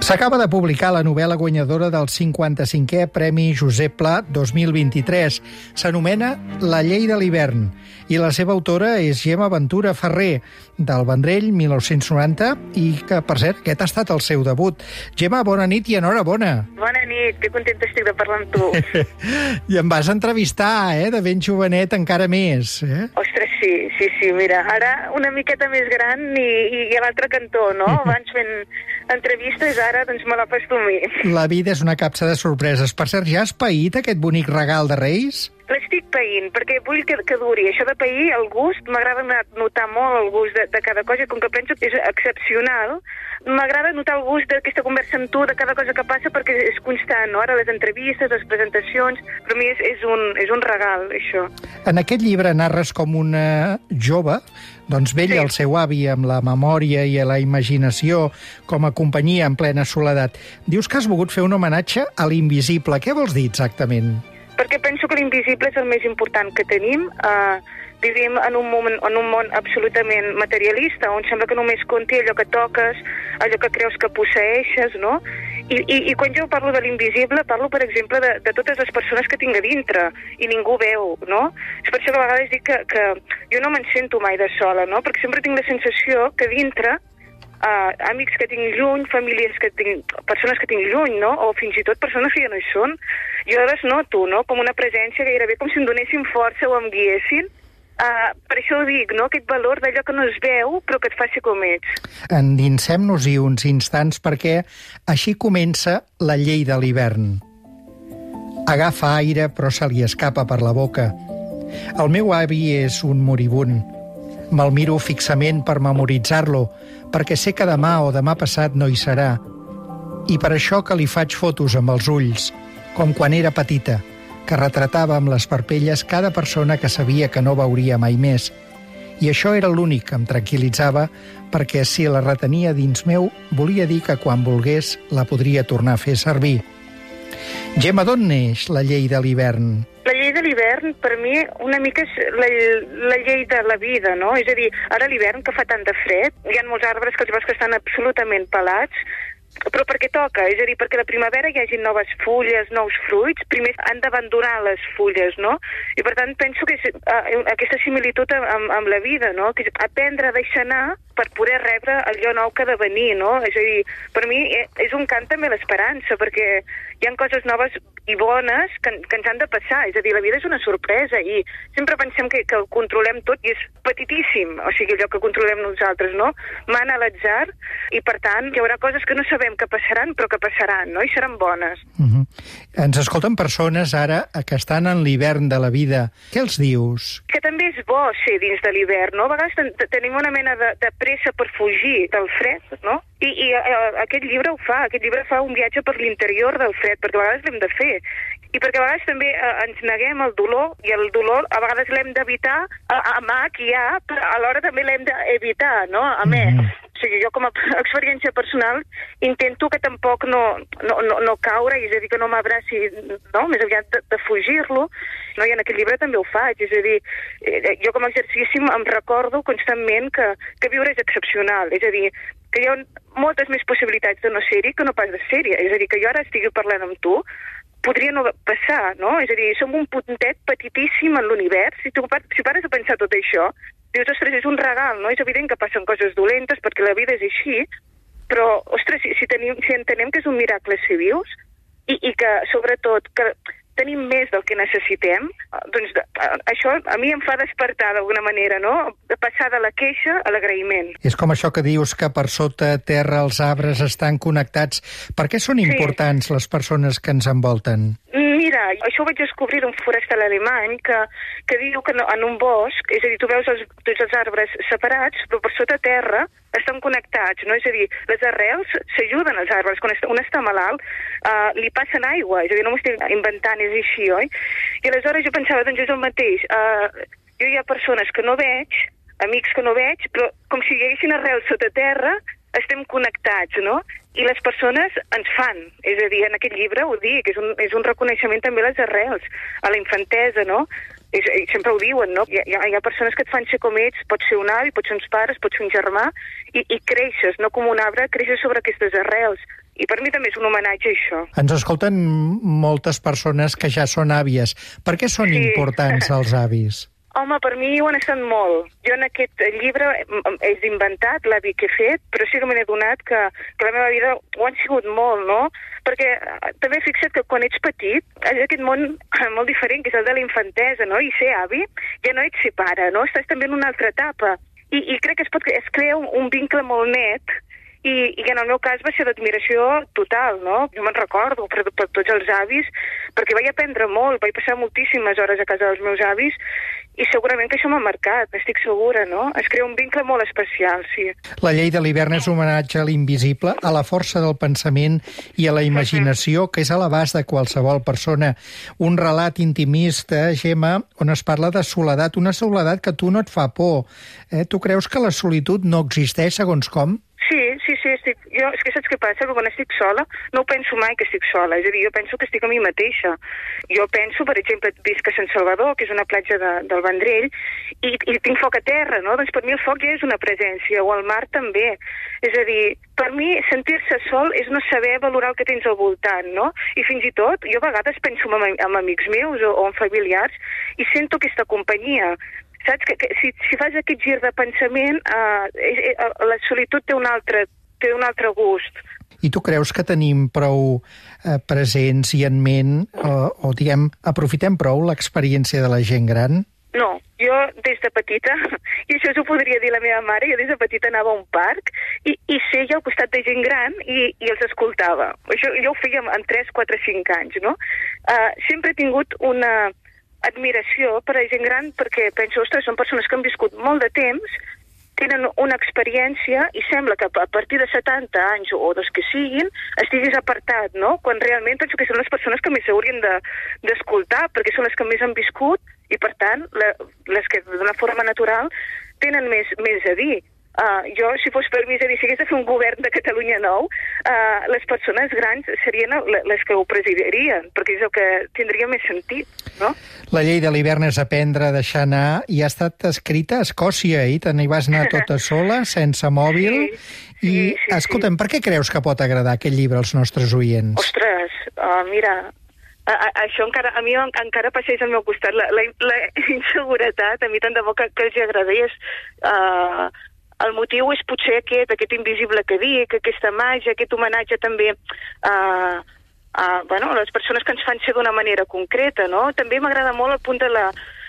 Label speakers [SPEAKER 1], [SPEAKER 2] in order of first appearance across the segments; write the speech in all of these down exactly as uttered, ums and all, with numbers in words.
[SPEAKER 1] S'acaba de publicar la novel·la guanyadora del cinquanta-cinquè Premi Josep Pla dos mil vint-i-tres. S'anomena La llei de l'hivern i la seva autora és Gemma Ventura Ferrer, del Vendrell, mil nou-cents noranta, i que, per cert, aquest ha estat el seu debut. Gemma, bona nit i enhorabona.
[SPEAKER 2] Bona nit, que contenta estic de parlar amb tu.
[SPEAKER 1] I em vas entrevistar, eh, de ben jovenet encara més. Eh?
[SPEAKER 2] Ostres, sí, sí, sí, mira, ara una miqueta més gran i, i a l'altre cantó, no? Abans fent entrevistes, ara doncs me la fas tu a mi.
[SPEAKER 1] La vida és una capsa de sorpreses. Per cert, ja has paït aquest bonic regal de Reis?
[SPEAKER 2] L'estic païnt, perquè vull que, que duri. Això de pair, el gust, m'agrada notar molt el gust de, de cada cosa, i com que penso que és excepcional, m'agrada notar el gust d'aquesta conversa amb tu, de cada cosa que passa, perquè és constant, no? Ara les entrevistes, les presentacions, per mi és, és, un, és un regal, això.
[SPEAKER 1] En aquest llibre narres com una jove, doncs vella sí. El seu avi amb la memòria i la imaginació com a companyia en plena soledat. Dius que has volgut fer un homenatge a l'invisible. Què vols dir exactament?
[SPEAKER 2] Perquè penso que l'invisible és el més important que tenim. Uh, vivim en un, moment, en un món absolutament materialista, on sembla que només compti allò que toques, allò que creus que posseeixes, no? I, i, i quan jo parlo de l'invisible, parlo, per exemple, de, de totes les persones que tinc a dintre, i ningú veu, no? És per això que a vegades dic que, que jo no me'n sento mai de sola, no? Perquè sempre tinc la sensació que dintre Uh, amics que tinc lluny, famílies que tinc, persones que tinc lluny, no? O fins i tot persones que ja no hi són, jo les noto, no? Com una presència gairebé com si em donessin força o em guiessin. Uh, per això ho dic, no? Aquest valor d'allò que no es veu però que et fa ser com ets.
[SPEAKER 1] Endinsem-nos-hi uns instants perquè així comença La llei de l'hivern. Agafa aire però se li escapa per la boca. El meu avi és un moribund. Me'l miro fixament per memoritzar-lo, perquè sé que demà o demà passat no hi serà. I per això que li faig fotos amb els ulls, com quan era petita, que retratava amb les parpelles cada persona que sabia que no veuria mai més. I això era l'únic que em tranquil·litzava, perquè si la retenia dins meu, volia dir que quan volgués la podria tornar a fer servir. Gemma, d'on neix la llei de l'hivern?
[SPEAKER 2] La llei de l'hivern, per mi, una mica és la, la llei de la vida, no? És a dir, ara a l'hivern, que fa tant de fred, hi ha molts arbres que els veus que estan absolutament pelats, però perquè toca, és a dir, perquè la primavera hi hagi noves fulles, nous fruits, primer han d'abandonar les fulles, no? I per tant penso que és uh, aquesta similitud amb, amb la vida, no? Que és aprendre a deixar anar per poder rebre allò nou que ha de venir, no? És a dir, per mi és un cant també l'esperança, perquè hi ha coses noves i bones que, que ens han de passar, és a dir, la vida és una sorpresa i sempre pensem que, que ho controlem tot i és petitíssim, o sigui, allò que controlem nosaltres, no? Mana l'atzar i, per tant, hi haurà coses que no sabem que passaran, però que passaran, no? I seran bones.
[SPEAKER 1] Uh-huh. Ens escolten persones ara que estan en l'hivern de la vida. Què els dius?
[SPEAKER 2] Que també és bo ser dins de l'hivern, no? A vegades ten tenim una mena de, de pressa per fugir del fred, no? I, i uh, aquest llibre ho fa, aquest llibre fa un viatge per l'interior del fred, perquè a vegades l'hem de fer. I perquè a vegades també eh, ens neguem al dolor, i el dolor a vegades l'hem d'evitar a, a mà qui hi ha, però alhora també l'hem d'evitar, no? A més. Mm -hmm. O sigui, jo com a experiència personal intento que tampoc no, no, no, no caure, és a dir, que no m'abraci, no? Més aviat de, de fugir-lo, no? I en aquest llibre també ho faig, és a dir, eh, jo com a exercici em recordo constantment que, que viure és excepcional, és a dir, que hi ha moltes més possibilitats de no ser-hi que no pas de ser-hi, és a dir, que jo ara estigui parlant amb tu, podria no passar, no? És a dir, som un puntet petitíssim en l'univers, si tu si pares a pensar tot això, dius, ostres, és un regal, no? És evident que passen coses dolentes perquè la vida és així, però, ostres, si, si, tenim, si entenem que és un miracle ser vius i, i que, sobretot, que tenim més del que necessitem, doncs això a mi em fa despertar d'alguna manera, no? De passar de la queixa a l'agraïment.
[SPEAKER 1] És com això que dius que per sota terra els arbres estan connectats. Per què són importants sí. les persones que ens envolten?
[SPEAKER 2] Mira, això ho vaig descobrir d'un forestal alemany que, que diu que en un bosc, és a dir, tu veus els, tots els arbres separats, però per sota terra estan connectats, no? És a dir, les arrels s'ajuden als arbres. Quan un està malalt, uh, li passen aigua, és a dir, no m'ho estic inventant, és així, oi? I aleshores jo pensava, doncs és el mateix. Uh, jo hi ha persones que no veig, amics que no veig, però com si hi haguessin arrels sota terra, estem connectats, no? I les persones ens fan, és a dir, en aquest llibre ho dic, és un, és un reconeixement també a les arrels, a la infantesa, no? És, sempre ho diuen, no? Hi ha, hi ha persones que et fan ser com ets, pots ser un avi, pots ser uns pares, pots ser un germà, i, i creixes, no com un arbre, creixes sobre aquestes arrels. I per mi també és un homenatge a això.
[SPEAKER 1] Ens escolten moltes persones que ja són àvies. Per què són
[SPEAKER 2] Sí.
[SPEAKER 1] importants els avis?
[SPEAKER 2] Home, per mi ho han estat molt. Jo en aquest llibre he inventat l'avi que he fet, però sí que me n'he donat que, que la meva vida ho han sigut molt, no? Perquè eh, també fixa't que quan ets petit, és aquest món molt diferent, que és el de la infantesa, no? I ser avi, ja no ets ser pare, no? Estàs també en una altra etapa. I, i crec que es, pot, es crea un, un vincle molt net, i, i en el meu cas va ser d'admiració total, no? Jo me'n recordo per, per tots els avis, perquè vaig aprendre molt, vaig passar moltíssimes hores a casa dels meus avis, i segurament que això m'ha marcat, estic segura, no? Es crea un vincle molt especial, sí.
[SPEAKER 1] La llei de l'hivern és un homenatge a l'invisible, a la força del pensament i a la imaginació, que és a l'abast de qualsevol persona. Un relat intimista, Gemma, on es parla de soledat, una soledat que a tu no et fa por. Eh? Tu creus que la solitud no existeix, segons com?
[SPEAKER 2] Sí, sí, sí, estic... jo, és que saps què passa? Que quan estic sola no ho penso mai que estic sola, és a dir, jo penso que estic a mi mateixa. Jo penso, per exemple, visc a Sant Salvador, que és una platja de, del Vendrell, i, i tinc foc a terra, no? Doncs per mi el foc ja és una presència, o el mar també. És a dir, per mi sentir-se sol és no saber valorar el que tens al voltant, no? I fins i tot, jo a vegades penso en, en amics meus o, o en familiars i sento aquesta companyia. Saps? Que, que si, si fas aquest gir de pensament, eh, eh, la solitud té un altre, té un altre gust.
[SPEAKER 1] I tu creus que tenim prou eh, presents i en ment, o, o diguem, aprofitem prou l'experiència de la gent gran?
[SPEAKER 2] No, jo des de petita, i això s'ho podria dir la meva mare, jo des de petita anava a un parc i, i seia al costat de gent gran i, i els escoltava. Això jo ho feia amb tres, quatre, cinc anys, no? Uh, sempre he tingut una admiració per a gent gran perquè penso, ostres, són persones que han viscut molt de temps, tenen una experiència i sembla que a partir de setanta anys o dels que siguin estiguis apartat, no? Quan realment penso que són les persones que més s'haurien d'escoltar de, perquè són les que més han viscut i, per tant, la, les que d'una forma natural tenen més, més a dir. Uh, jo, si fos per mi, és a dir, si hagués de fer un govern de Catalunya nou, uh, les persones grans serien les que ho presidirien, perquè és el que tindria més sentit, no?
[SPEAKER 1] La llei de l'hivern és aprendre a deixar anar i ha estat escrita a Escòcia, i te n'hi vas anar tota sola, sense mòbil,
[SPEAKER 2] sí,
[SPEAKER 1] i,
[SPEAKER 2] sí, sí,
[SPEAKER 1] escolta'm,
[SPEAKER 2] sí.
[SPEAKER 1] Per què creus que pot agradar aquest llibre als nostres oients?
[SPEAKER 2] Ostres, uh, mira... A, a, això encara, a mi encara passeix al meu costat. La, la, la inseguretat, a mi tant de bo que, que els agradés. Uh, el motiu és potser aquest, aquest invisible que dic, aquesta màgia, aquest homenatge també a, a, bueno, a les persones que ens fan ser d'una manera concreta, no? També m'agrada molt el punt de la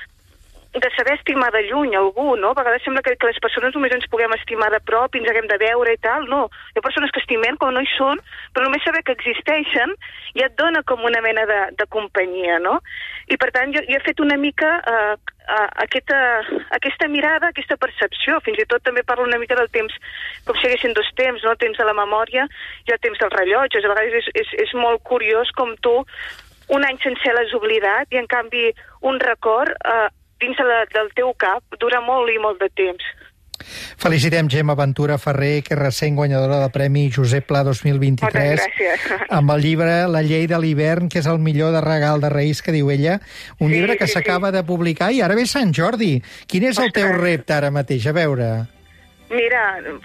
[SPEAKER 2] de saber estimar de lluny algú, no? A vegades sembla que, que les persones només ens puguem estimar de prop i ens haguem de veure i tal. No, hi ha persones que estimem com no hi són, però només saber que existeixen ja et dona com una mena de, de companyia, no? I per tant jo, jo he fet una mica uh, uh, aquesta, aquesta mirada, aquesta percepció, fins i tot també parlo una mica del temps, com si haguessin dos temps, no? El temps de la memòria i el temps dels rellotges. A vegades és, és, és molt curiós com tu un any sencer l'has oblidat i en canvi un record uh, dins de la, del teu cap dura molt i molt de temps.
[SPEAKER 1] Felicitem Gemma Ventura Ferrer, que és recent guanyadora del Premi Josep Pla dos mil vint-i-tres.
[SPEAKER 2] Moltes gràcies. Amb
[SPEAKER 1] el llibre La llei de l'hivern, que és el millor de regal de Reis, que diu ella. Un
[SPEAKER 2] sí,
[SPEAKER 1] llibre que
[SPEAKER 2] sí,
[SPEAKER 1] s'acaba
[SPEAKER 2] sí.
[SPEAKER 1] de publicar i ara ve Sant Jordi. Quin és el
[SPEAKER 2] Ostres.
[SPEAKER 1] teu repte ara mateix? A veure...
[SPEAKER 2] Mira,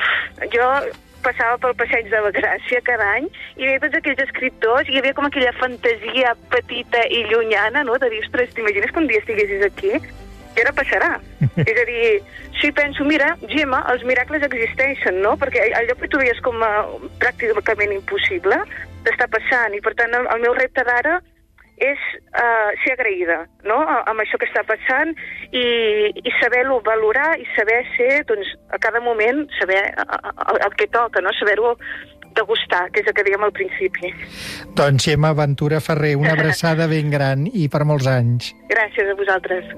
[SPEAKER 2] jo passava pel passeig de la Gràcia cada any i veia tots aquells escriptors i hi havia com aquella fantasia petita i llunyana, no? De dir, ostres, t'imagines que un dia estiguessis aquí? I ara passarà. És a dir, si penso, mira, Gemma, els miracles existeixen, no? Perquè allò que tu veies com a pràcticament impossible t'està passant i, per tant, el, el meu repte d'ara és uh, ser agraïda, no?, amb això que està passant i, i saber-lo valorar i saber ser, doncs, a cada moment, saber el, el que toca, no?, saber-ho degustar, que és el que dèiem al principi.
[SPEAKER 1] Doncs Gemma Ventura Ferrer, una abraçada ben gran i per molts anys.
[SPEAKER 2] Gràcies a vosaltres.